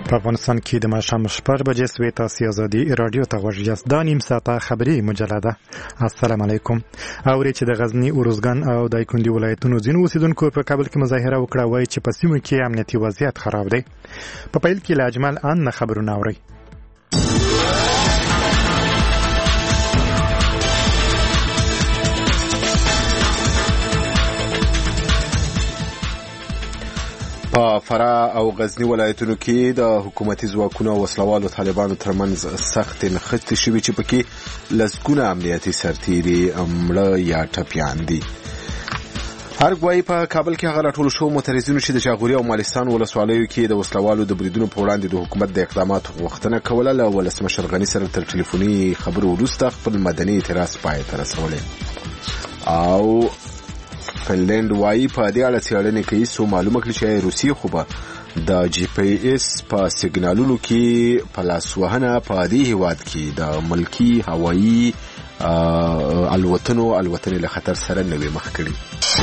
په افغانستان کې د ماښام 6 بجې سوي تاسو ازادي رادیو ته غوږ یاست. دا نیم ساعته خبري مجلده. السلام علیکم. اوري چې د غزنی اروزګان او دایکندي ولایتونو ځینو اوسیدونکو په کابل کې مظاهره وکړه وایي چې په سیمو کې امنیتي وضعیت خراب دی. په پیل کې له اجمل ان خبرونه اوري. په فراه او غزنی ولایتونو کې د حکومتي ځواکونو او وسلوالو طالبانو ترمنځ سخت نښتې شوې چې پکې لسګونه امنیتي سرتیري مړه یا ټپیان دي. هر ګواهي په کابل کې هغه راټول شو معترضینو چې د جاغوري او مالستان ولسوالیو کې د وسلوالو د بریدونو په وړاندې د حکومت د اقداماتو غوښتنه کوله. له ولسمشر غني سره تر ټلیفوني خبرو وروسته خپل مدني اعتراض پای ته رسولی. او فنلند وایي په دې اړه څېړنې کوي څو معلومه کړي چې روسیې خو به د جی پی ایس په سیګنالونو کې په لاسوهنه په دې هیواد کې د ملکي هوایي الوتنې له خطر سره نه وي مخ کړي.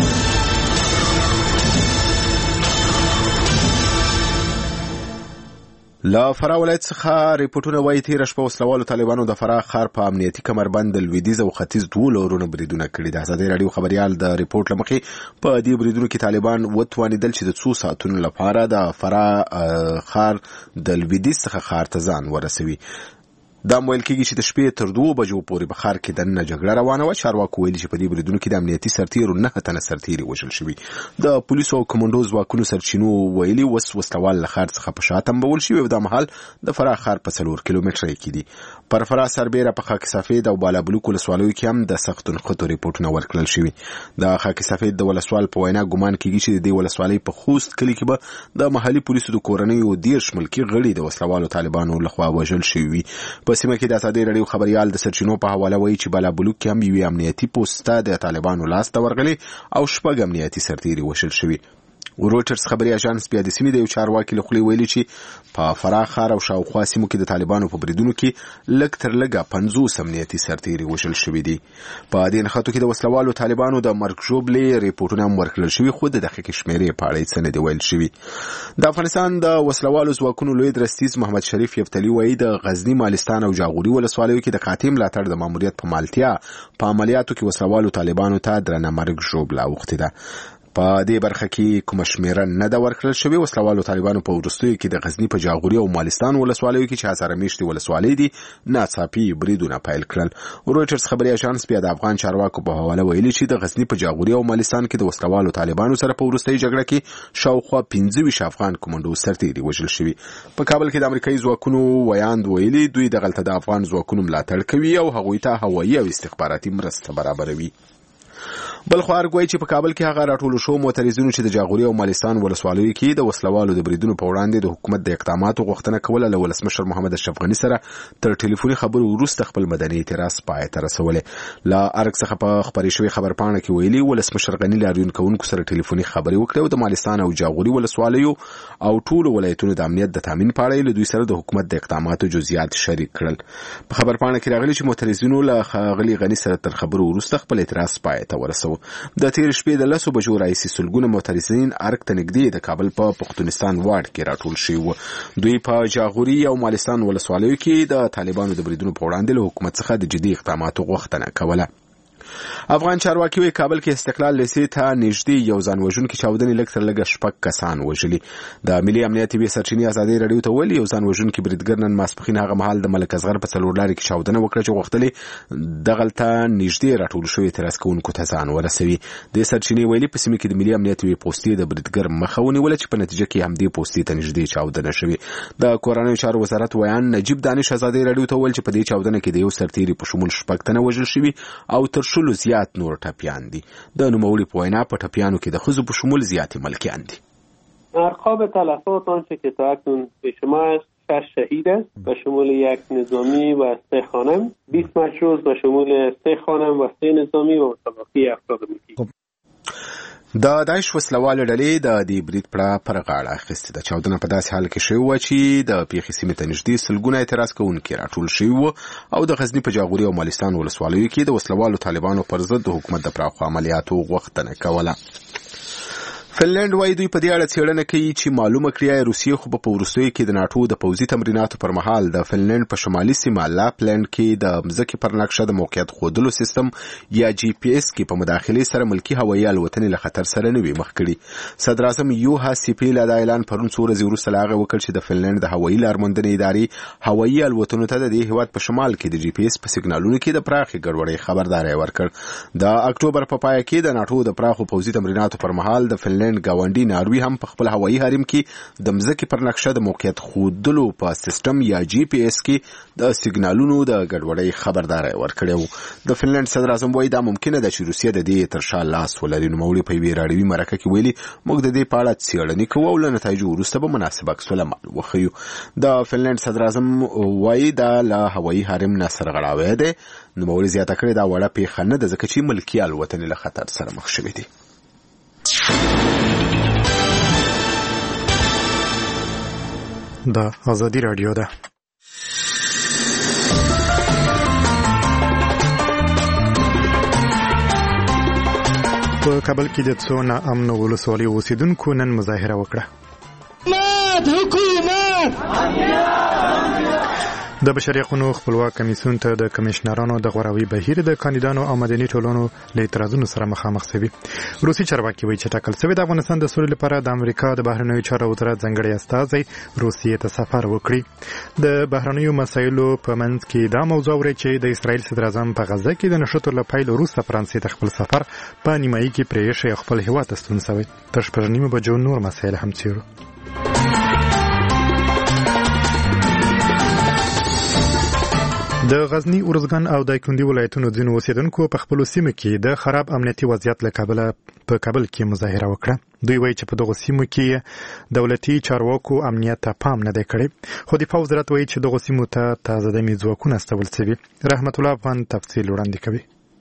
لا فراه ولایت څخه ریپورتونه وایي تېره شپه وسلوالو طالبانو د فراه ښار په امنیتي کمربند د لویدیځ او ختیځ دوو لورونو بریدونه کړي. د ازادي راډیو خبریال د ریپورت له مخې په دې بریدونو کې طالبان وتوانېدل چې د څو ساعتونو لپاره د فراه ښار د لویدیځ څخه ښار ته ځان ورسوي. دا ویل کېږي چې د شپې تر 2 بجو پورې په ښار کې دننه جګړه روانه وه. چارواکو ویلي چې په دې بریدونو کې د امنیتي سرتیرو 9 تنه سرتیري وژل شوي. د پولیسو او کمانډو ځواکونو سرچینو ویلي اوس وسلوال له ښار څخه په شا تمبول شوي او دا مهال د فراه ښار په 4 کیلومتره کې دي. پر فراه سربیره په خاک سفید او بالابلوک ولسوالیو کې هم د سختو نښتو ریپورټونه ورکړل شوي. د خاک سفید د ولسوال په وینا ګمان کېږي چې د دې ولسوالۍ په خوست کلي کې به د محلي پولیسو د کورنیو 10 ملکي غړي د وسلوالو طالبانو لخوا وژل شوي. په سیمه کې د ازادي راډیو خبریال د سرچینو په حواله وایي چې بالابلوک کې هم یوې امنیتي پوسټه د طالبانو لاس ته ورغلې او 6 امنیتي سرتیري وژل شوي. رویټرز خبري اژانس بیا د سیمې د یو چارواکي له خولې ویلي چې په فراه ښار او شاوخوا سیمو کې د طالبانو په بریدونو کې لږ تر لږه 50 امنیتي سرتیري وژل شوي دي. په دې نښتو کې د وسلوالو طالبانو د مرګ ژوبلې ریپورټونه هم ورکړل شوي خو د دقیقې شمېرې په اړه څه نه دي ویل شوي. د افغانستان د وسلوالو ځواکونو لوی درستیز محمد شریف یفتلي وایي د غزنی مالستان او جاغوري ولسوالیو کې د قاطع ملاتړ د ماموریت په مالتیا په عملیاتو کې وسلوالو طالبانو ته درنه مرګ ژوبله اوښتې ده. په دې برخه کې کومه شمیره نه ده ورکړل شوې. وسلوالو طالبانو په وروستیو کې د غزنی په جاغوري او مالستان ولسوالیو کې چې هزاره میشتې ولسوالۍ دي ناڅاپي بریدونه پیل کړل. رویټرز خبري اژانس بیا د افغان چارواکو په حواله ویلي چې د غزنی په جاغوري او مالستان کې د وسلوالو طالبانو سره په وروستۍ جګړه کې شاوخوا 15 افغان کمانډو سرتیري وژل شوي. په کابل کې د امریکایي ځواکونو ویاند ویلي دوی دغلته د افغان ځواکونو ملاتړ کوي او هغوی ته هوایي او استخباراتي مرسته برابروي. بل خو ارګوي چې په کابل کې هغه راټول شو معترضینو چې د جاغوري او مالستان ولسوالیو کې د وسلوالو د بریدونو په وړاندې د حکومت د اقداماتو غوښتنه کوله له ولسمشر محمد اشرف غني سره تر ټلیفوني خبرو وروسته خپل مدني اعتراض پای ته رسولی. لا ارګ څخه په خبري شوی خبرپاڼه کې ویلي ولسمشر غني لاریون کوونکو سره ټلیفوني خبري وکړه او د مالستان او جاغوري ولسوالیو او ټولو ولایتونو د امنیت د تامین په اړه له دوی سره د حکومت د اقداماتو جزئیات شریک کړل. په خبرپاڼه کې راغلي چې معترضینو له غلي غني سره تر خبرو وروسته خپل اعتراض پای ته ورسو. د تیر شپې د 10 بجو راځي سلګونه معترضین ارګ ته نږدې د کابل په پښتونستان واډ کې راټول شوي وو. دوی په جاغوري او مالستان ولسوالیو کې د طالبانو د بریدونو په وړاندې له حکومت څخه د جدي اقداماتو غوښتنه کوله. افغان چارواکي وی کابل کې استقلال لیسې ته نږدې یو ځان وژونکي چاودنې لږ تر لږه 6 کسان وژلي. د ملي امنیت وی سرچینې ازادي راډیو ته ویلي یو ځان وژونکي بریدګر نن ماسپښین هغه مهال د ملک اصغر په څلور لارې کې چاودنه وکړه چې غوښتلې دغلته نږدې راټول شوي اعتراض کوونکو ته ځان ورسوي. د سرچینې ویلي په سیمه کې د ملي امنیت وی پوستې د بریدګر مخه ونیوله چې په نتیجه کې همدې پوستې ته نږدې چاودنه شوې. د کورنیو چارو وزارت ویان نجیب دانش ازادي راډیو ته ویل چې په دې چاودنه کې د یو سرتیري په شمول 6 تنه وژل شوي او تر 10 زیات نور ټپیان دي. د نوموړي په وینا په ټپیانو کې د ښځو په شمول زیاتې ملکیان دي. ارقام تلفات آنچه که تا اکنون به شما است 6 شهید است به شمول 1 نظامی و 3 خانم، 20 مجروح به شمول 3 خانم و 3 نظامی و متوفی افراد ملکی. د داعش وسلوال ډلې د دې برید پر غاړه اخیستې ده. چاودنه په داسې حال کې شوې وه چې د پیښې سیمې ته نږدې سلګونه اعتراض کوونکي راټول شوي وو او د غزني په جاغوري او مالستان ولسوالیو کې د وسلوالو طالبانو پر ضد د حکومت د پراخو عملیاتو غوښتنه کوله. فنلند وايي دوی په دې اړه څېړنه کوي چې معلومه کړي روسیې خو په وروستیو کې د ناټو د پوځي تمریناتو پر مهال د فنلند په شمالي سیمه لاپلند کې د مځکې پر نقشه د موقعیت ښودلو سیستم یا جی پی اس کې په مداخلې سره ملکی هوایي الوتنې له خطر سره نه وي مخ کړي. صدر اعظم یوها سیپیلا دا اعلان پرون څو ورځې وروسته له هغې وکړ چې د فنلند د هوایي لارموندنې ادارې هوایي الوتنو ته د دې هېواد په شمال کې د جی پی اس په سیګنالونو کې د پراخې ګډوډۍ خبرداری ورکړ. د اکتوبر په پای کې د ناټو د پراخو پوځي تمریناتو پر مهال د فنلند ګاونډي ناروی هم په خپل هوایي حریم کې د مځکې پر نقشه د موقعیت ښودلو په سیستم یا جی پی اس کې د سیګنالونو د ګډوډۍ خبرداری ورکړی. د فنلند صدر اعظم وایي دا ممکنه ده چې روسیه د دې تر شا لاس ولري. نوموړي په یوې راډیوي مرکه کې ویلي موږ د دې په اړه څېړنې کوو او له نتایجو وروسته به مناسب عکس العمل وښیو. د فنلند صدر اعظم وایي دا له هوایي حریم نه سرغړاوی دی. نوموړي زیاته کړې دا وړه پیښه نه ده ځکه چې ملکي الوتنې له خطر سره مخ شوي دي. دا آزادی رادیو ده. په کابل کې د څو ناامنو ولسوالیو اوسېدونکو نن مظاهره وکړه. د بشري حقوقو خپلواک کمیسیون ته د کمشنرانو د غوراوي بهیر د کاندیدانو او مدني ټولنو له اعتراضونو سره مخامخ شوي. روسي چارواکي وایي چې ټاکل شوی د افغانستان د سولې لپاره د امریکا د بهرنیو چارو وزارت ځانګړی استازی روسیې ته سفر وکړي. د بهرنیو مسایلو په منځ کې دا موضوع اوري چې د اسرایل صدر اعظم په غزه کې د نښتو له پیل وروسته فرانسې ته خپل سفر په نیمایي کې پرېښی او خپل هېواد ته ستون شوی. تر شپږ نیمو بجو نور مسایل هم څېړو. د غزنی اورزګان او دایکنډي ولایتونو ځینو اوسیدونکو په خپلو سیمو کې د خراب امنیتي وضعیت له کبله په کابل کې مظاهره وکړه. دوی وایي چې په دغو سیمو کې دولتي چارواکو امنیت ته پام نه دی کړی. خو دفاع وزارت وایي چې دغو سیمو ته تازه دمي ځواکونه استول شوي. رحمت الله افغان تفصیل وړاندې کوي.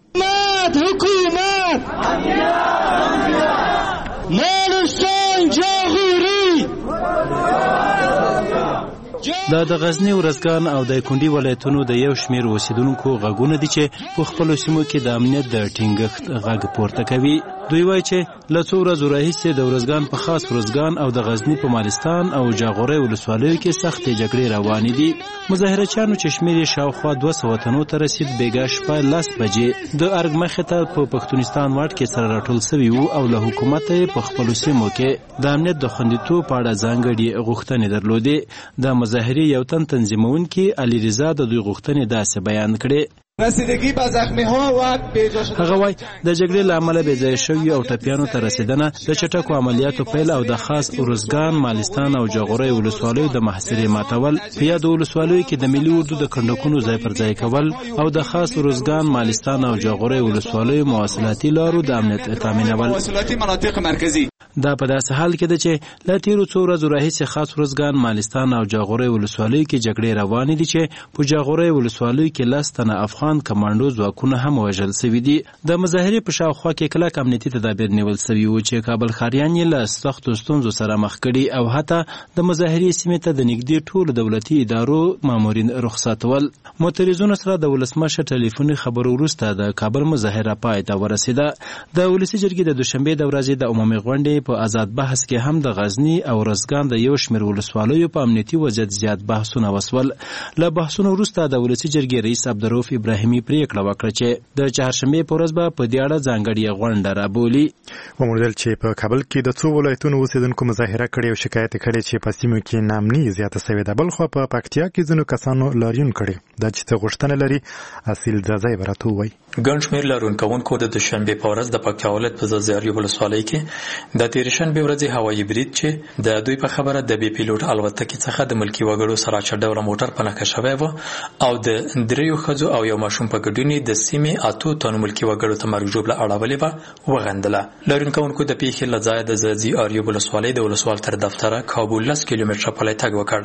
د غزنی اورزګان او دایکنډي ولایتونو د یو شمیر اوسیدونکو غږونه دي چې په خپلو سیمو کې د امنیت د ټینګښت غږ پورته کوي. دوی وایي چې له څو ورځو راهیسې د اورزګان په خاص اورزګان او د غزني په مالستان او جاغوري ولسوالیو کې سختې جګړې روانې دي. مظاهرچیانو چې شمیر یې شاوخوا 200 تنو ته رسید بیګا شپه 10 بجې د ارګ مخې ته په پښتونستان واټ کې سره راټول شوي وو او له حکومت یې په خپلو سیمو کې د امنیت د خوندیتوب په اړه ځانګړې غوښتنې درلودې. د مظاهرې یو تن تنظیمونکي علي رضا د دوی غوښتنې داسې بیان کړې. رسیدگی به زخمی ها و بیجاش هغه وای د جګړې له امله بې ځای شوي او ټپیانو ته رسیدنه د چټکو عملیاتو پیل او د خاص اورزګان مالستان او جاغوري ولسوالیو د محاصرې ماتول په یادو ولسوالیو کې د ملي اردو د کنډکونو ځای پر ځای کول او د خاص اورزګان مالستان او جاغوري ولسوالیو مواصلاتي لارو د امنیت تامینول. مواصلاتي مناطق مرکزی دا په داسې حال کې ده چې له تیرو څو ورځو راهیسې خاص اورزګان مالستان او جاغوري ولسوالیو کې جګړې روانې دي چې په جاغوري ولسوالیو کې 10 تنه افغان کمانډو ځواکونه هم وژل شوي دي. د مظاهرې په شاوخوا کې کلک امنیتي تدابیر نیول شوي وو چې کابل ښاریان یې له سختو ستونزو سره مخ کړي او حتی د مظاهرې سیمې ته د نږدې ټولو دولتي ادارو مامورین رخصتول. معترضینو سره د ولسمشر ټلیفوني خبرو وروسته د کابل مظاهره پای ته ورسېده. د ولسي جرګې د دوشنبې د ورځې د عمومي غونډې په آزاد بحث کې هم د غزنی او اورزګان د یو شمېر ولسوالیو په امنیتي وضعیت زیات بحثونه وسول. له بحثونو وروسته د ولسي جرګې رئیس عبدالرؤف ابراهیمي پریکړه وکړه چې د چهارشنبې په ورځ به په دې اړه ځانګړې غونډه رابولي. وموندل چې په کابل کې د څو ولایتونو اوسیدونکو مظاهره کړې او شکایت کړي چې په سیمو کې ناامني زیاته شوې ده. بلخو په پکتیا کې ځینو کسانو لاریون کړي. دا چې څه غوښتنه لري اصیل ځای براتو وایي. ګڼ شمېر لاریونکوونکو د دوشنبې په ورځ د پکتیا ولایت په ځاځي ولسوالۍ کې د تېرې شنبې ورځې هوایي برید چې د دوی په خبره د بې پیلوټ الوتکې څخه د ملکي وګړو سره چډوره موټر په نښه شوی و او د 3 ښځو او یو ماشوم په ګډون د سیمې 8 تنو ملکي وګړو ته مرګ ژوبله اړولې وه وغندله. لاریونکوونکو د پیښې له ځایه د ځاځي آریو ولسوالۍ د ولسوال تر دفتره کابل 10 کیلومتره پلی تګ وکړ.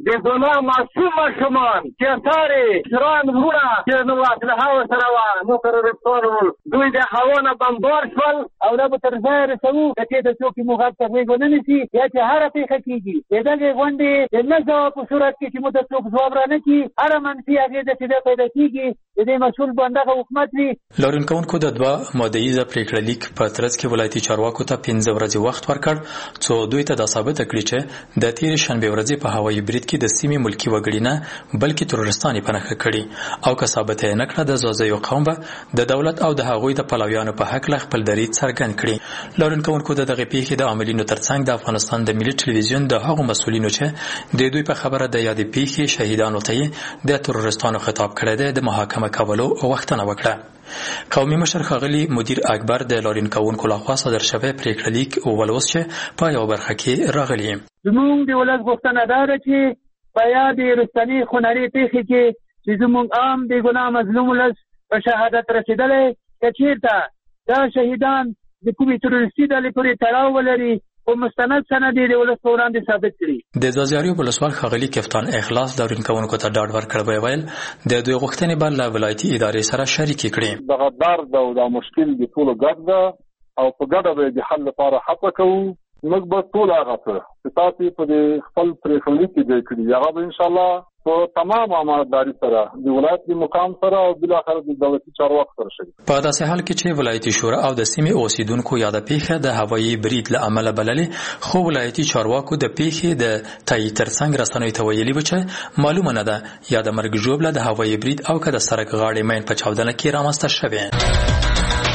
د غلام معصوم ماشومان چېرتارې شران وروڼه چې نو اسلحه ورسره وه نو ترورستان وو دوی د هوا نه بمبار شول او نه به تر ځایه رسوو د دې د څوک مو غږ ته غوږ ونه نیسي یا چې هره پېښه کېږي د دغې غونډې د نه ځواب په صورت کې چې مو ته څوک ځواب را نه کړي هره منفي اغېزه چې ده پیدا کېږي د دې مسؤل به همدغه حکومت وي. لارن کوونکو د 2 مادهیزه پریکړه لیک په ترڅ کې ولایتي چارواکو ته 15 ورځې وخت ورکړ څو دوی ته دا ثابته کړي چې د تېرې شنبې ورځې په هوایي برید کې د سیمې ملکي وګړي نه بلکې ترورستان یې په نښه کړي او که ثابته یې نه کړه د زازیو قوم به د دولت او د هغوی د پلویانو په هکله خپل دریځ څرګند کړي. لارن کوونکو د دغې پیښې د عاملینو ترڅنګ د افغانستان د ملي ټلویزیون د هغو مسؤلینو چې د دوی په خبره د یادې پیښې شهیدانو ته یې د ترورستانو خطاب کړی دی د محاکمه کولو غوښتنه وکړه. قومي مشر ښاغلي مدیر اکبر د لارن کوونکو لخوا صادر شوی پریکړه لیک ولوست چې په یوه برخه کې راغلي. زموږ د ولس غوښتنه دا ده چې په یادې رستني خونړۍ پیښې کې چې زموږ عام د ګناه مظلوم ولس په شهادت رسېدلی که چېرته دا شهیدان د کومې تروریستي ډلې پورې تړاو ولري او مستند سند یې د ولس په وړاندې ثابت کړي. د ځاځیاریو ولسوال ښاغلي کفتان اخلاص لارن کوونکو ته ډاډ ورکړ ویل د دوی غوښتنې به له ولایتي ادارې سره شریکې کړي. دغه درد او دا مشکل د ټولو ګډ ده او په ګډه به د حل لپاره هڅه کوو. موږ به ټول هغه څه چې تاسو په خپل پریکړه کې ځای کړي هغه به انشاءالله په تمام امانتداري سره د ولایت د مقام سره او بالاخره د دولتي چارواکو سره شریک. په داسې حال کې چې ولایتي شورا او د سیمې اوسیدونکو یاده پیښه د هوایي برید له امله بللې خو ولایتي چارواکو د پیښې د تایید ترڅنګ رسنیو ته ویلي و چې معلومه نه ده یا د مرګ ژوبله د هوایي برید او که د سړک غاړې مین په چاودنه کې رامنځته شوې.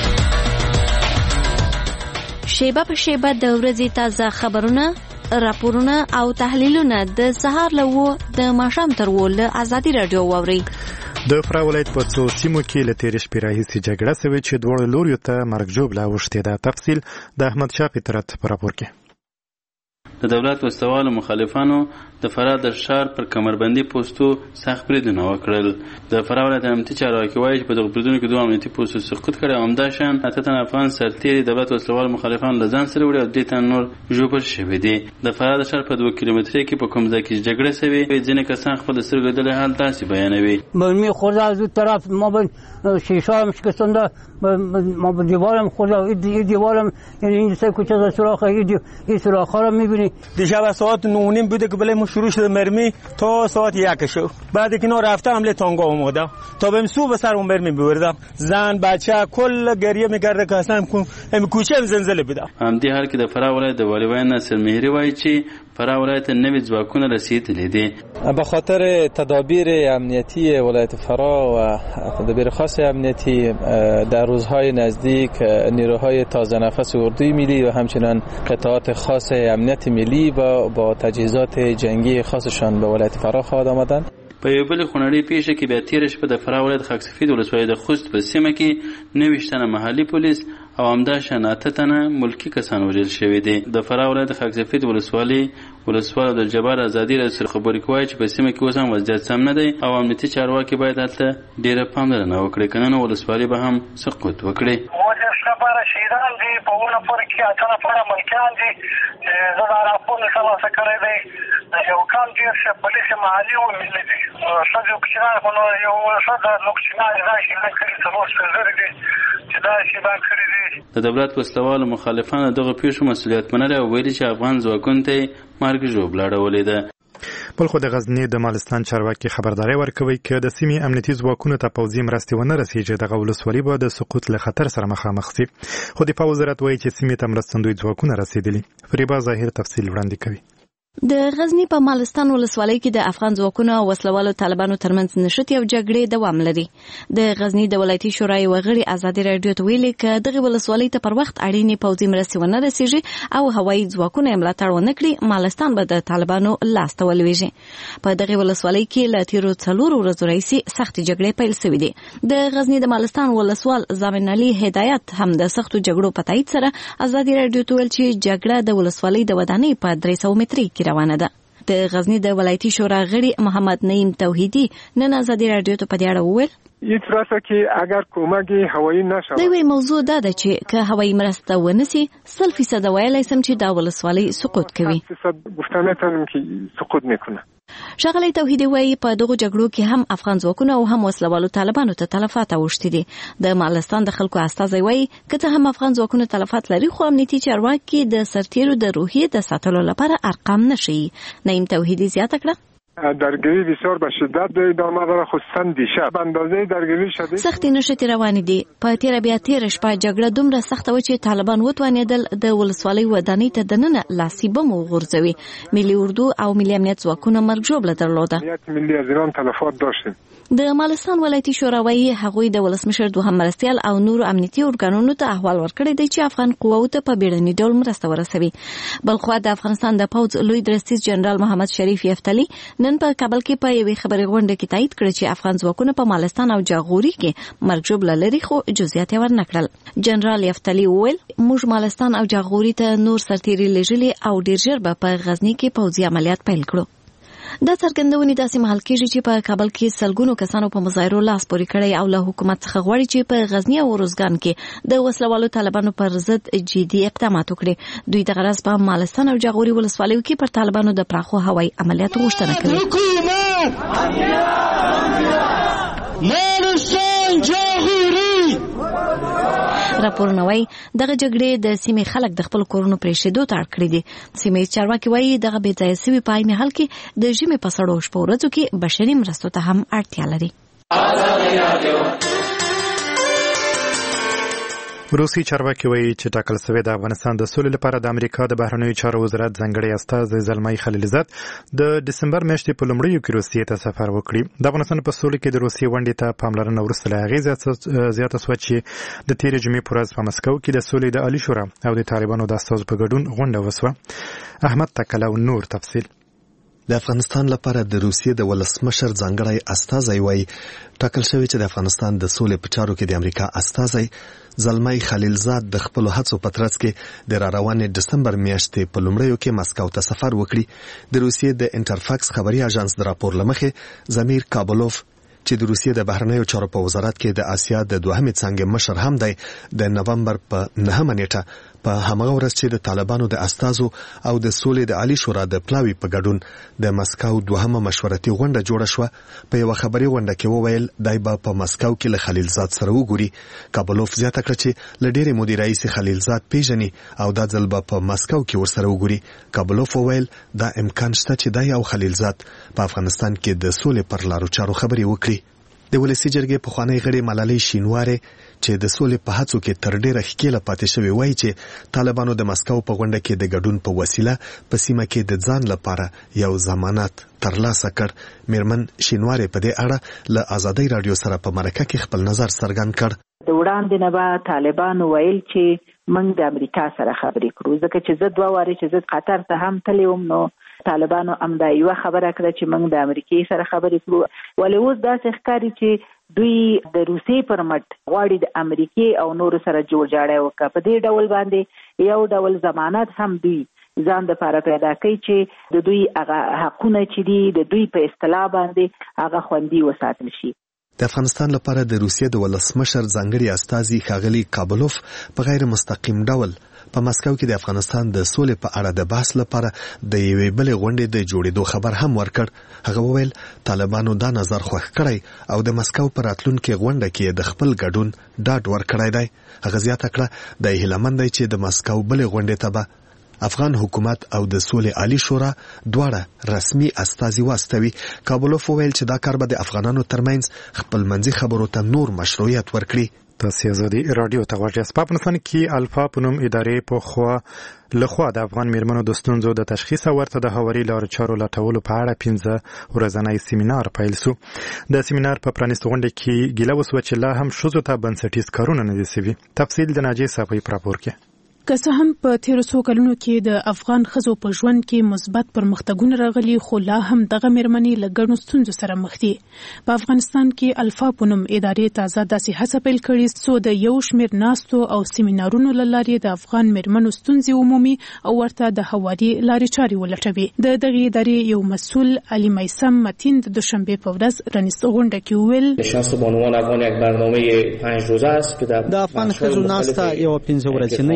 شیبه په شیبه د ورځې تازه خبرونه، راپورونه او تحلیلونه د سهار له 9 د ماښام تر 10 له ازادي رادیو واورئ. د فراه ولایت په څو سیمو کې له تېرې شپې راهیسې جګړه سوې چې دواړو لوریو ته مرګ ژوبله اوښتې ده. تفصیل د احمد شاه فطرت په راپور کې. د دولت وسوالو مخالفانو د فراه د ښار پر کمربندي پوستو سخت بریدونه وکړل. د فراه ولایت امنیتي چارواکي وایي چې په دغو بریدونو کې 2 امنیتي پوستو سقوط کړی او همداشان 8 تن افغان سرتېري دولت وسوالو مخالفان له ځان سره وړي او 2 تن نور ژوبل شوي دي. د فراه د ښار په 2 کیلومترۍ کې په کوم ځای کې جګړه سوې ځینې کسان خپل سترګو لیدلی حال داسې بیانوي. مرمی خورده از اون طرف ما به شیشه هم شکستنده ما به دیوارم خورده این دیوارم یعنی این سه کوچه از سوراخ این سوراخ ها رو میبینی. دیشب ساعت 9:30 بوده که بله شروع شده مرمی تا ساعت 1 شو. بعد که اینا رفته حمله تانگا اومده تا بهم سو به سر اون مرمی ببردم زن بچه کل گریه میکرده که اصلا کوچه زلزله بده. همدې حال کې د فراه ولایت د والي ویان ناصر مهری وایي چې فراه ولایت نوې ځواکونه رسیدلي دي. به خاطر تدابیر امنیتی ولایت فراه و تدابیر خاص امنیتی در روزهای نزدیک نیروهای تازه نفس اردوی ملی و همچنین قطعات خاص امنیت ملی و با تجهیزات جنگی خاصشان به ولایت فراه خواهد آمدند. په یو بل خونړۍ پیښه کې بیا تېره شپه د فراه ولایت خاک سفید ولسوالۍ د خوست په سیمه کې 29 تنه محلي پولیس او همداشان 8 تنه ملکي کسان وژل شوي دي. د فراه ولایت خاک سفید ولسوالۍ ولسوال عبدالجبار ازادي رئیس خبري کوي چې په سیمه کې اوس هم وضعیت سم نه دی او امنیتي چارواکي باید هلته ډېره پاملرنه وکړي کنه نو ولسوالۍ به هم سقوط وکړي. لپاره شهیدان دي په ونه پر کې 8 نفره ملکیان دي زه دا راپور ترلاسه کړی دی. یو کال ډېر پولیس محلي او ملي دي ښځې او کوچنیان خو نو یو ښځه نو کوچنیان دا شهیدان کړي 3 دي چې دا شهیدان کړي دي. د دولت وسلوالو مخالفانو دغه پیښو مسؤلیت منلی او ویلي چې افغان ځواکونو ته یې مرګ ژوبله اړولې ده. بل خو د غزنی د مالستان چارواکي خبرداري ورکوي چې د سیمې امنیتي ځواکونو ته پوځي مرستې ونه رسیږي دغه ولسوالي به د سقوط له خطر سره مخامخ شي. خو د پوځ وزارت وایي چې سیمې ته مرستندوی ځواکونه رسیدلي. فریبا ظاهر تفصیل وړاندې کوي. د غزنی په مالستان ولسوالۍ کې د افغان ځواکونو او وسلوالو طالبانو ترمنځ نښتې او جګړې دوام لري. د غزنی د ولایتي شورای وغړي ازادي رادیو ته ویلي چې دغه ولسوالۍ ته پر وخت اړینې پوځي مرستې ونه رسیږي او هوایي ځواکونه یې ملاتړ ونه کړي مالستان به د طالبانو لاس ته ولویږي. په دغه ولسوالۍ کې له تیرو 4 ورځو راهیسې سختې جګړې پیل شوې دي. د غزنی د مالستان ولسوال زامن علي هدایت هم د سختو جګړو په تایید سره ازادي رادیو ته ویل چې جګړه د ولسوالۍ د ودانۍ په 300 مترۍ روانه ده. د غزنی د ولایتي شورا غړي محمد نعیم توحیدی نن ازادي رادیو ته په دې اړه وویل هیڅ راځه کې اگر کومګي هوایي نشو دوی موضوع دا ده چې که هوایي مرسته ونسی 100% ویلای سم چې دا ولسوالۍ سقوط کوي. 100% گفتن که سقوط میکنه. ښاغلی توحیدي وایي په دغو جګړو کې هم افغان ځواکونه او هم وسلوالو طالبانو ته تلفات اوښتي دي. د مالستان د خلکو استازی وایي که څه هم افغان ځواکونه تلفات لري خو امنیتي چارواکي د سرتیرو د روحیې د ساتلو لپاره ارقام نشي. نعیم توحیدی زیاته کړه درگیری بسیار به شدت ادامه داره، خصوصا دیشب به اندازه درگیری شدید سختې نشتې روانې دي. په تیره بیا تیره شپه جګړه دومره سخته و چې طالبان وتوانېدل د ولسوالۍ ودانۍ ته دننه لاسي بم وغورځوي. ملي اردو او ملي امنیت ځواکونه مرګ ژوبله درلوده. ملي ازیران تلفات داشتیم. د مالستان ولایتي شورا وایي هغوی د ولسمشر دوهم مرستیال او نورو امنیتي ارګانونو ته احوال ورکړی دی چې افغان قواو ته په بیړني ډول مرسته ورسوي. بلخوا د افغانستان د پوځ لوی درستیز جنرال محمد شریف یفتلی نن په کابل کې په یوې خبري غونډه کې تایید کړ چې افغان ځواکونه په مالستان او جاغوري کې مرګ ژوبله لري خو جزئیات یې ورنکړل. جنرال یفتلی وویل موږ مالستان او جاغوري ته نور سرتیري لېږلي او ډېر ژر به په غزني کې پوځي عملیات پیل کړو. دا څرګندونې داسې مهال کېږي چې په کابل کې سلګونو کسانو په مظاهرو لاس پورې کړی او له حکومت څخه غواړي چې په غزني او ارزګان کې د وسلوالو طالبانو پر ضد جدي اقدامات وکړي. دوی د غرض په مالستان او جاغوري ولسوالیو کې پر طالبانو د پراخو هوایي عملیاتو غوښتنه کوي. راپورونه وایي دغه جګړې د سیمې خلک د خپل کورونو پرېښودو ته اړ کړي دي. سیمې چارواکي وایي دغه بې ځایه سوي په عین حال کې د ژمي په سړو شپو ورځو کې بشري مرستو ته هم اړتیا لري. روسي چارواکي وایي چې ټاکل شوی د افغانستان د سولې لپاره د امریکا د بهرنیو چارو وزارت ځانګړی استازی زلمای خلیلزاد د ډسمبر میاشتې په لومړیو کې روسیې ته سفر وکړي. د افغانستان په سولې کې د روسیې ونډې ته پاملرنه وروسته له هغې زیاته شوه چې د تېرې جمعې په ورځ په مسکو کې د سولې د عالي شورا او د طالبانو د استازو په ګډون غونډه وسوه. احمد تکله او نور تفصیل. د افغانستان لپاره د روسیې د ولسمشر ځانګړی استازی وایي ټاکل شوی چې د افغانستان د سولې په چارو کې د امریکا استازی زلمای خلیلزاد د خپل هڅو په ترڅ کې د راروانې ډسمبر میاشتې په لومړیو کې مسکو ته سفر وکړي. د روسیې د انټرفاکس خبري اژانس د راپور لمخې زمیر کابلوف چې د روسیې د بهرنیو چارو په وزارت کې د آسیا د دوهمې څانګې مشر هم دی د نومبر په 9 نیټه په همغه ورځ چې د طالبانو د استازو او د سولې د عالی شورا د پلاوی په ګډون د مسکو دوهمه مشورتي غونډه جوړه شوه. په یو خبري غونډه کې وویل دای په مسکو کې له خلیلزاد سره وګوري. کابلوف زیاته کړه چې له ډېرې مودې رئیس خلیلزاد پیژني او دا ځل په مسکو کې ورسره وګوري. کابلوف وویل دا امکان شته چې دای او خلیلزاد په افغانستان کې د سولې پر لارو چارو خبري وکړي. د ولسی جرګې پخوانی غړي ملالۍ شینوارې چې د سولې په هڅو کې تر ډیره ښکېله پاتې شوی وایي چې طالبانو د مسکو په غونډه کې د ګډون په وسیله په سیمه کې د ځان لپاره یو ضمانت ترلاسه کړ. میرمن شینوارې په دې اړه له آزادۍ رادیو سره په مرکه کې خپل نظر څرګند کړ. د وړاندې نه به طالبانو ویل چې موږ د امریکا سره خبرې کړو ځکه چې زه 2 واره چې زه قطر ته هم تللی وم نو طالبانو امدا یو خبره کړه چې موږ د امریکای سره خبرې کړو. ولې اوس داسې ښکاري چې دوی د روسیې پر مټ غواړي د امریکای او نورو سره جوړجاړی وکړي. په دې ډول باندې یو ډول ضمانت هم دوی ځان د لپاره پیدا کوي چې د دوی هغه حقونه چې دي د دوی په اصطلاح باندې هغه خوندي وساتل شي. د افغانستان لپاره د روسیې د ولسمشر ځانګړي استازي ښاغلي کابلوف په غیر مستقیم ډول په مسکو کې د افغانستان د سولې په اړه د بحث لپاره د یوې بلې غونډې د جوړېدو خبر هم ورکړ. هغه وویل طالبانو دا نظر خوښ کړی او د مسکو په راتلونکي غونډه کې د خپل ګډون ډاډ ورکړی دی. هغه زیاته کړه د هیلهمند دی چې د مسکو بلې غونډې ته به افغان حکومت او د سولې عالی شورا دواړه رسمي استازي واستوي. کابلوف وویل چې دا کار به د افغانانو ترمنځ خپلمنځي خبرو ته نور مشروعیت ورکړي. تاسو آزادي رادیو ته غواړئ. په افغانستان کې الفا په نوم ادارې په لخوا د افغان میرمنو د ستونزو د تشخیص او ورته د هواري لارو چارو لټولو په اړه 15 ورځنی سیمینار پیل شو. د سیمینار په پرانیستو غونډه کې ګیله وسوه چې لا هم ښځو ته بنسټیز کارونه نه دي شوي. تفصیل د ناجیه صافی په راپور کې. که څه هم په تیرو څو کلونو کې د افغان ښځو په ژوند کې مثبت پرمختګونه راغلي خو لا هم دغه میرمنې له ګڼو ستونزو سره مخ دي. په افغانستان کې الفا په نوم ادارې تازه داسې هڅه پیل کړې څو د یو شمېر ناستو او سیمینارونو له لارې د افغان میرمنو ستونزې عمومي او ورته د هواري لارې چارې ولټوي. د دغې ادارې یو مسؤل علی میثم متین د دوشنبه په ورځ رانیسته غونډه کې وویل نشست بانوان افغان یک برنامه 5 روزه است که د افغان ښځو ناسته یو 15 ورځنۍ ناسته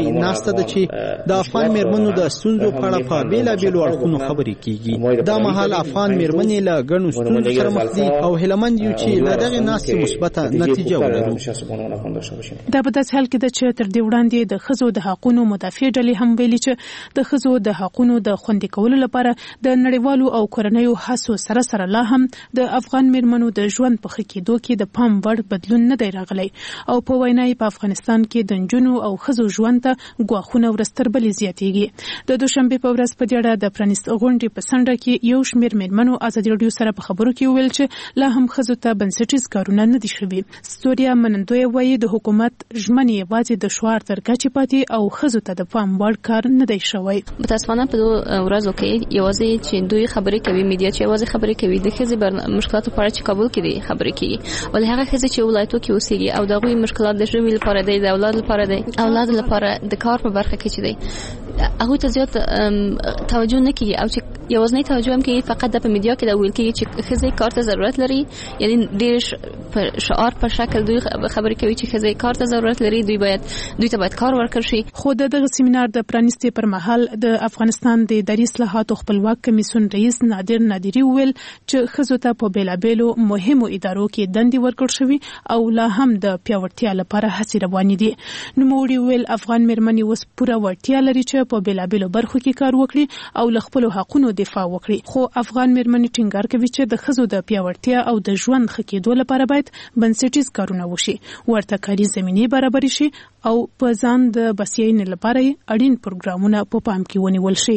ناشناسه ده چې د افغان میرمنو د ستونزو په اړه په بیلابیلو اړخونو خبرې کیږي. دا مهال افغان میرمنې له ګڼو ستونزو سره مخ دي او هیلهمند یو چې له دغې ناستې مثبته نتیجه ولرو. دا په داسې حال کې ده چې تر دې وړاندې د ښځو د حقونو مدافع ډلې هم ویلي چې د ښځو د حقونو د خوندي کولو لپاره د نړیوالو او کورنیو هڅو سره سره لا هم د افغان میرمنو د ژوند په ښه کېدو کې د پام وړ بدلون نه دی راغلی او په وینا یې په افغانستان کې د نجونو او ښځو ژوند ته ګواښونه ورځ تر بلې زیاتېږي. د دوشنبې په ورځ په دې اړه د پرانیست غونډې په څنډه کې یو شمېر میرمنو ازادي راډیو سره په خبرو کې وویل چې لا هم ښځو ته بنسټیز کارونه نه دي شوي. ستوریا منندویه وایي د حکومت ژمنې یوازې د شعار تر کچې پاتې او ښځو ته د پام وړ کار نه دی شوی. متاسفانه په ورځو کې یوازې چې دوی خبرې کوي، میډیا چې یوازې خبرې کوي د ښځې مشکلاتو په اړه چې کابل کې دي خبرې کوي، ولې هغه ښځې چې ولایتو کې اوسېږي او د هغوی مشکلات د ژوند لپاره دی، د اولاد لپاره دی، اولاد لپاره د کار په برخه کې چې دی هغوی ته زیات توجه نه کیږي او چې یوازې توجه هم کوي فقط د په میډیا کې دا ویل کیږي چې ښځې کار ته ضرورت لري، یعنی ډېر شعار په شکل دوی خبرې کوي چې ښځې کار ته ضرورت لري، دوی ته باید کار ورکړل شي. خو دغه سیمینار د پرانیستي پر مهال د افغانستان د اداري اصلاحاتو خپلواک کمیسیون رئیس نادر نادری ویل چې ښځو ته په بیلابیلو مهمو ادارو کې دندې ورکړل شوي او لا هم د پیاوړتیا لپاره هڅې روانې دي. نوموړي ویل افغان میرمنې اوس پوره وړتیا لري چې په بیلابیلو برخو کې کار وکړي او له خپلو حقونو دفاع وکړي. خو افغان میرمنې ټینګار کوي چې د ښځو د پیاوړتیا او د ژوند ښه کېدو لپاره باید بنسټیز کارونه وشي، ورته کاري زمینې برابرې شي او په ځان د بسیاینې لپاره اړین پروګرامونه په پام کې ونیول شي.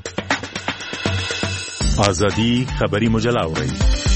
ازادي خبري مجله اوري.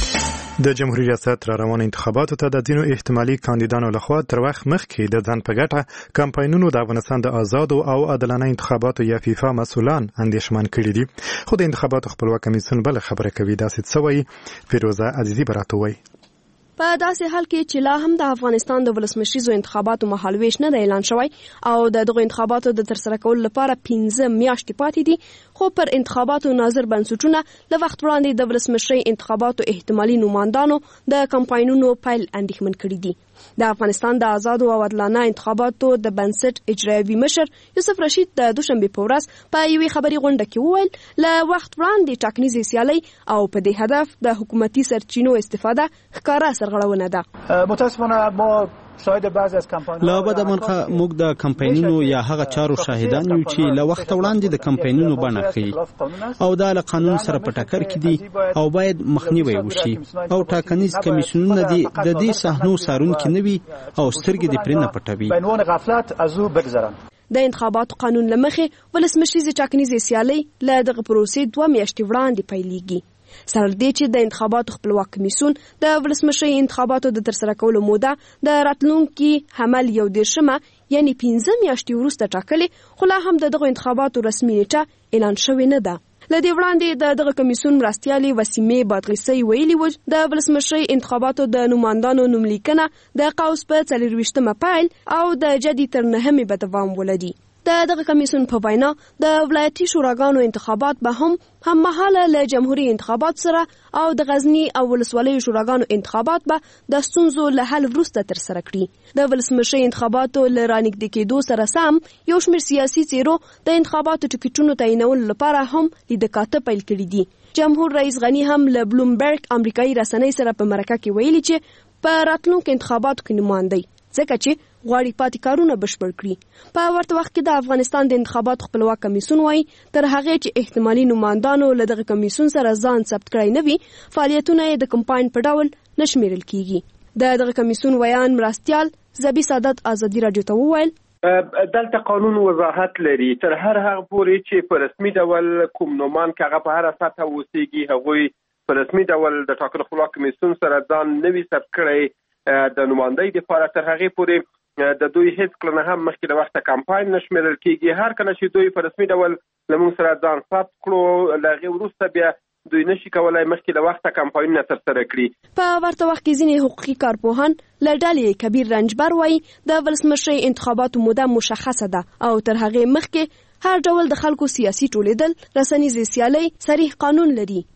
د جمهوریت ریاست را روان انتخاباتو ته د ځینو احتمالي کاندیدانو لخوا تر وخت مخکې د ځان په ګټه کمپاینونو د افغانستان د آزادو او عادلانه انتخاباتو یا فیفا مسؤلان اندېښمن کړي دي. خو د انتخاباتو خپلواک کمیسیون بل خبره کوي. داسې څه وایي فیروزه عزیزي براته وایي. په داسې حال کې چې لا هم د افغانستان د ولسمشریزو انتخاباتو مهالویش نه دی اعلان شوی او د دغو انتخاباتو د ترسره کولو لپاره 15 میاشتې پاتې دي، خو پر انتخاباتو ناظر بنسټونه له وخت وړاندې د ولسمشرۍ انتخاباتو احتمالي نوماندانو د کمپاینونو پیل اندېښمن کړي دي. د افغانستان د آزادو او عادلانه انتخاباتو د بنسټ اجرایوي مشر یوسف رشید د دوشنبې په ورځ په یوې خبري غونډه کې وویل له وخت وړاندې ټاکنیزې سیالۍ او په دې هدف د حکومتي سرچینو استفاده ښکاره سرغړونه ده. متاسفانه ما شاهد بعضی از کمپاینونو لا بد منخه موږ د کمپاینونو یا هغه چارو شاهدان یو چې له وخت وړاندې د کمپاینونو بڼه خي او دا له قانون سره په ټکر کې دي او باید مخنیوي وشي او ټاکنیز کمیسیونونه د دې صحنو سارونکي نه وي او سترګې د پرې نه پټوي. به عنوان غفلت از او بگذرن. د انتخاباتو قانون لمخې ولسمشریزې ټاکنیزې سیالۍ له دغه پروسې 2 میاشتې وړاندې پیلېږي. سره دې چې د انتخاباتو خپلواک کمیسیون د ولسمشرۍ انتخاباتو د ترسره کولو موده د راتلونکي حمل 11 یعنی 15 میاشتې وروسته ټاکلې، خو لا هم دغه انتخاباتو رسمي نیټه اعلان شوې نه ده. لدې وړاندې دغه کمیسیون مرستیالي وسیمې بادغیسي ویلي و د ولسمشرۍ انتخاباتو د نوماندانو نوملیکنه د قوس په 24مه پیل او د جدي تر 9مې به دوام ولري. دغه کمیسیون په وینا د ولایتي شوراګانو انتخابات به هم مهاله له جمهوریت انتخابات سره او د غزنی او ولسوالیو شوراګانو انتخابات به د ستونزو له حل وروسته ترسره کړي. د ولسمشرۍ انتخاباتو له رانږدې کېدو سره سم یو شمېر سیاسي څېرو د انتخاباتو ټکټونو تعینولو لپاره هم لیدکاته پیل کړي دي. جمهور رئیس غنی هم له بلومبرګ امریکایي رسنۍ سره په مرکه کې ویلي چې په راتلونکو انتخاباتو کې نمایندۍ ځکه چې غواړي پاتې کارونه بشپړ کړي. په ورته وخت کې د افغانستان د انتخاباتو خپلواک کمیسیون وایي تر هغه چې احتمالي نوماندانو له دغه کمیسیون سره ځان ثبت کړی نه وي، فعالیتونه یې د کمپاین په ډول نشمیرل کیږي. دغه کمیسیون ویان مرستیال زبی سعادت ازادي راډیو ته وویل دلته قانون وضاحت لري تر هر هغه پورې چې په رسمي ډول کوم نومان کاغه په هر سطح اوسېږي هغوی په رسمي ډول د ټاکنو خپلواک کمیسیون سره ځان نوي ثبت کړی د نمایندۍ لپاره تر هغه پورې د دوی هیڅ کله هم مخکې د وخت کمپاین نشمیرل کیږي. هر کله چې دوی په رسمي ډول لمون سره ځان ثبت کړو لغه وروسته بیا دوی نشي کولای مخکې د وخت کمپاینونه ترسره کړي. په ورته وخت کې ځینې حقوقي کارپوهان له ډلې کبیر رنجبر وایي د ولسمشرۍ انتخاباتو موده مشخصه ده او تر هغه مخکې هر ډول د خلکو سیاسي ټولیدل رسنیزې سیالۍ صریح قانون لري.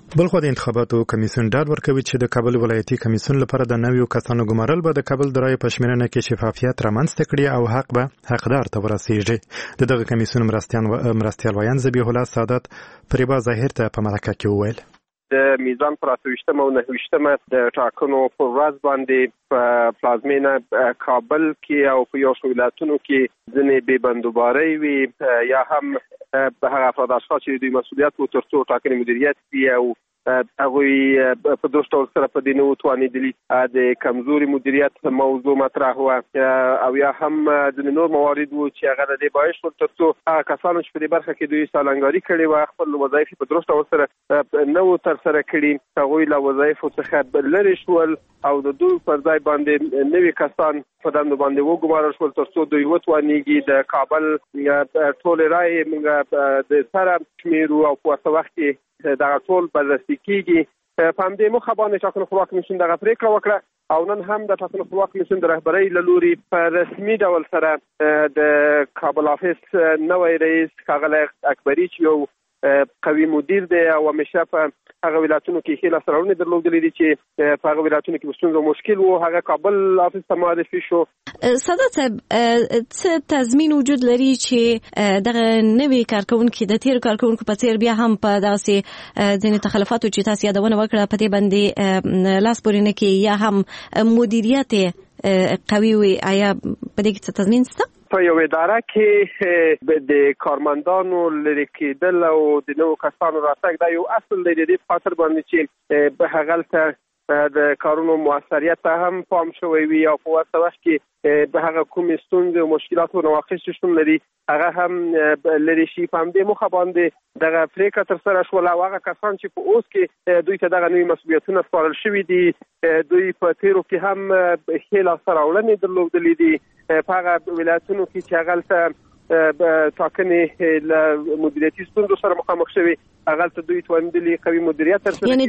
بلخو د انتخاباتو کمیسیون ډاډ ورکوي چې د کابل ولایتي کمیسیون لپاره د نویو کسانو ګمارل به د کابل د رایو په شمېرنه کې شفافیت رامنځته کړي او حق به حقدار ته ورسیږي. دغه کمیسیون مرستیال ویان ذبیح الله سعادت فریبا ظاهر ته په مرکه کې وویل د میزان پر 28 او 29 د ټاکنو پر ورځ باندې په پلازمینه کابل کې او په یو څو ولایتونو کې ځینې بې بندوبارۍ وي یا هم هغه افراد اشخاص چې دوی مسؤلیت وو تر څو ټاکنې مدیریت وي او هغوی په دوه ډول سره په دې نه وتوانېدلي د کمزوري مدیریت موضوع مطرح وه او یا هم ځینې نور موارد وو چې هغه د دې باعث شول تر څو هغه کسانو چې په دې برخه کې دوی سالنګاري کړې وه خپل وظایف په درست ډول سره نه وو ترسره کړي هغوی له وظایفو څخه لرې شول او د دوی پر ځای باندې نوي کسان په دندو باندې وګمارل شول تر څو دوی وتوانېږي د کابل ټولې رایې موږ د سره شمېرو او په ورته وخت کې دغه ټول بررسي کیږي. په همدې موخه باندې ټاکنو خپلواک کمیسیون دغه پرېکړه وکړه او نن هم د ټاکنو خپلواک کمیسیون د رهبرۍ له لوري په رسمي ډول سره د کابل افیس نوی رئیس ښاغلی اکبري چې یو قوي مدیر دی او همیشه په هغه ولایتونو کې ښې لاسته راوړنې درلودلې دي چې په هغه ولایتونو کې ستونزه مشکل وو هغه کابل افیس ته معرفي شو. سعادت صاحب څه تضمین وجود لري چې دغه نوي کارکونکي د تیر کارکونکو په څیر بیا هم په داسې ځینې تخلفاتو چې تاسو یادونه وکړه په دې باندې لاس پورې نه کوي یا هم مدیریت قوي وي آیا په دې کې څه تضمین شته؟ په یو اداره کې د کارمندانو لرې کېدل او د نوو کسانو راتګ دا یو اصل دی د دې په خاطر باندې چې به هغلته د کارونو موثریت ته هم پام شوی وي او په ورته وخت کې به هغه کومې ستونزې او مشکلات او نواقص شتون لري هغه هم لرې شي. په همدې موخه باندې دغه پرېکړه ترسره شوله او هغه کسان چې په اوس کې دوی ته دغه نوي مسؤلیتونه سپارل شوي دي دوی په تیرو کې هم ښې لاسته راوړنې درلودلې دي په هغه ولایتونو کې چې هغلته ټاکنې له مدیریتي ستونزو سره مخامخ شوي هغلته دوی توانېدلي قوي مدیریت ترسره یعنې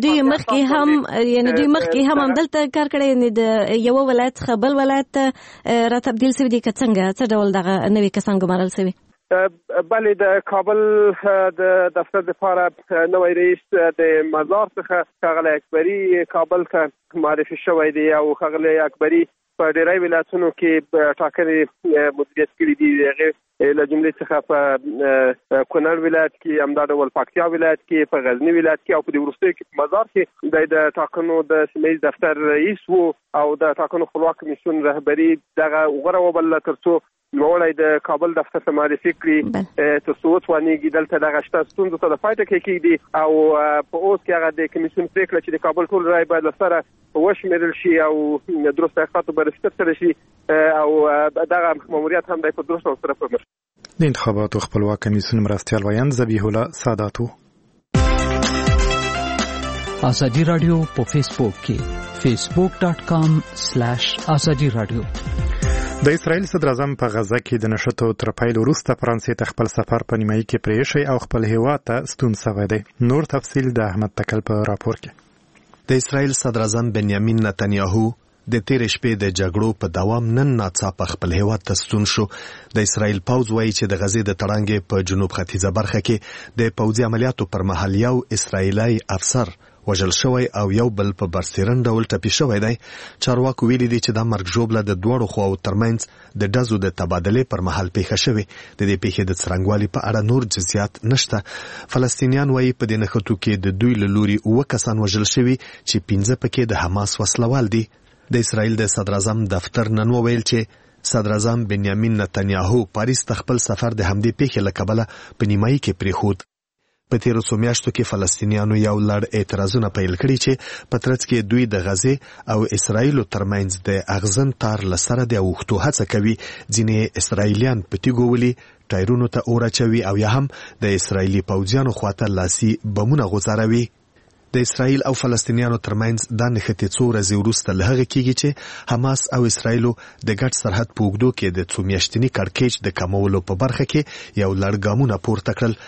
دوی مخکې هم همدلته کار کړی یعنې د یوه ولایت څخه بل ولایت ته راتبدیل شوي دي که څه ډول دغه نوي کسان ګمارل شوي؟ بلې د کابل د دفتر دپاره نوی رئیس د مزار څخه ښاغلی اکبري کابل ته معرفي شوی دی او ښاغلی اکبري په ډېری ولایتونو کې ټاکنې مدیریت کړي دي هغې له جملې څخه په کونړ ولایت کې همدا ډول پکتیا ولایت کې په غزني ولایت کې او په دې وروستیو کې په مزار کې دی د ټاکنو د سیمه ییز دفتر رئیس و او د ټاکنو خپلواک کمیسیون رهبري دغه غوره وبلله تر څو نوړی د کابل دفتر ته معرفي کړي تر څو وتوانېږي دلته دغه شته ستونزو ته د پای ټکی کېږدي او په اوس کې هغه د کمیسیون پرېکړه چې د کابل ټول رایې باید له سره وشمېرل شي او درست تحقیقاتو بررسي ترسره شي او دغه ماموریت هم دی په درست ډول سره پر مخ. د انتخاباتو خپلواک کمیسیون مرستیال ویان ذبیح الله سعادت و. ازادي رادیو په فیسبوک کې facebook.com/ازادي رادیو. د اسرائیل صدر اعظم په غزه کې د نشټو تر پیل وروسته فرانسې ته خپل سفر په نیمایي کې پرېښی او خپل هیواد ته ستون شوی دی. نور تفصیل د احمد تکل په راپور کې. د اسرائیل صدر اعظم بنیامین نتنیاهو د تیر شپې د جګړو په دوام نن ناڅاپه خپل هیواد ته ستون شو. د اسرائیل پوځ وایي چې د غزې د تړانګې په جنوب ختیځه برخه کې د پوځي عملیاتو پر مهال یو اسرائیلي افسر وژل شوی او یو بل په برسېرن ډول ټپي شوی دی. چارواکو ویلي دي چې دا مرګ ژوبله د دواړو خواو ترمنځ د ډزو د تبادلې پر مهال پیښه شوې. د دې پیښې د څرنګوالي په اړه نور جزئیات نشته. فلسطینیان وایي په دې نښتو کې د دوی له لوري 9 کسان وژل شوي چې 15 پکې د حماس وسلوال دي. د اسرائیل د صدر اعظم دفتر نن وویل چې صدر اعظم بنیامین نتنیاهو پاریس ته خپل سفر د همدې پیښې له کبله په نیمایي کې پرېښود. په تیرو څو میاشتو کې فلسطینیانو یو لړ اعتراضونه پیل کړي چې په ترڅ کې دوی د غزې او اسرائیلو ترمنځ د اغزن تار له سره د اوښتو هڅه کوي. ځینې اسرائیلیان په تیږو ولي ټایرونو ته اور اچوي او یا هم د اسرائیلي پوځیانو خواته لاسي بمونه غوځاروي. د اسرائیل او فلسطینیانو ترمنځ دا نښتې څو ورځې وروسته له هغه کېږي چې حماس او اسرائیلو د ګډ سرحد په اوږدو کې د څو میاشتني کړکېچ د کمولو په برخه کې یو لړ ګامونه پورته کړل.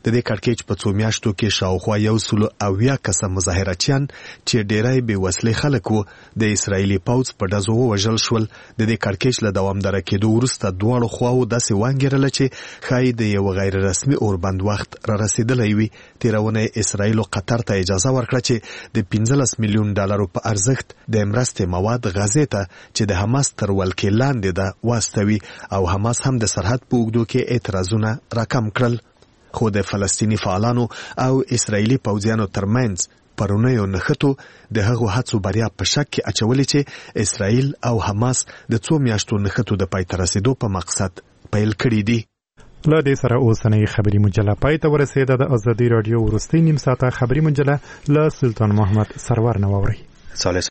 د دې کړکېچ په څو میاشتو کې شاوخوا 180 کسه مظاهراتچیان چې ډیرای بې وسلې خلک وو د اسرایلی پوځ په ډزو وژل شول. د دې کړکېچ له دوامداره کېدو وروسته دواړو خواو داسې وانګېرله چې ښایي د یو غیر رسمي اوربند وخت را رسېدلی وي. تېرونه اسرایل قطر ته اجازه ورکړه چې د 15 میلیون ډالرو په ارزښت د مرستې مواد غزې ته چې د حماس تر ولکې لاندې ده واستوي او حماس هم د سرحد په اوږدو کې اعتراضونه راکم کړل. خو د فلسطیني فعالانو او اسرایلی پوځیانو ترمنځ پرونیو نښتو د هغو هڅو بریا په شک کې اچولې چې اسرایل او حماس د څو میاشتو نښتو د پای ته رسېدو په مقصد پیل کړي دي. له دې سره اوسنۍ خبري مجله پای ته ورسېده. د ازادي راډیو وروستۍ نیم ساعته خبري مجله له سلطان محمد سرور نه واورئ.